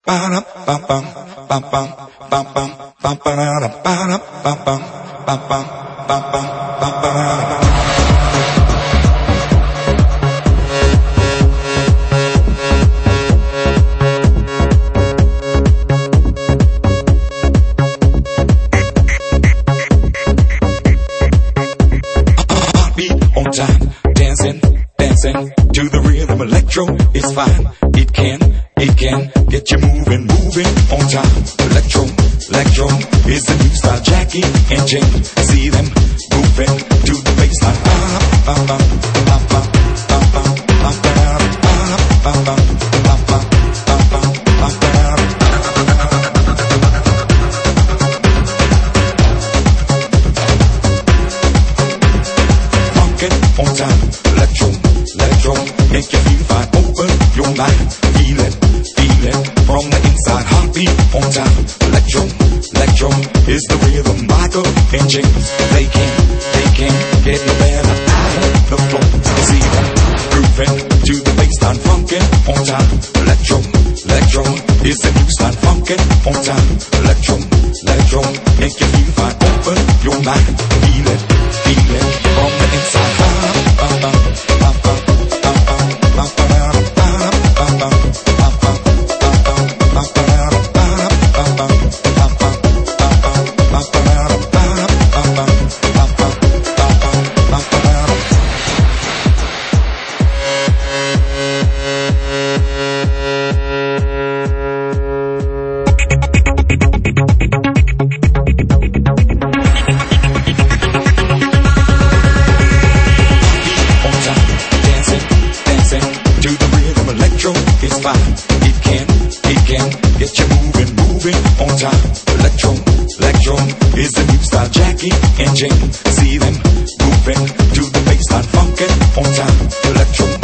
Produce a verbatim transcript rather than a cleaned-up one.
time, dancing, dancing to the rhythm. Electro is fine. It can, it can get you moving, moving on time. Electro, electro is the new style. Jackie and Jane, see them moving to the baseline. On time, electro, electro, make you feel fine. Open your mind, feel it, feel it from the inside. Heartbeat on time, electro, electro is the rhythm. Michael and James, they can, they can get no better out of the floor. See them grooving to the baseline, funkin' on time. Electro, electro is the new style. Funkin' on time, electro, electro make you feel fine. Open your mind, feel it, feel it from the inside. It's fine, it can, it can get you moving, moving on time. Electro, electro is the new style. Jackie and Jane, see them moving to the baseline, funkin' on time. Electro.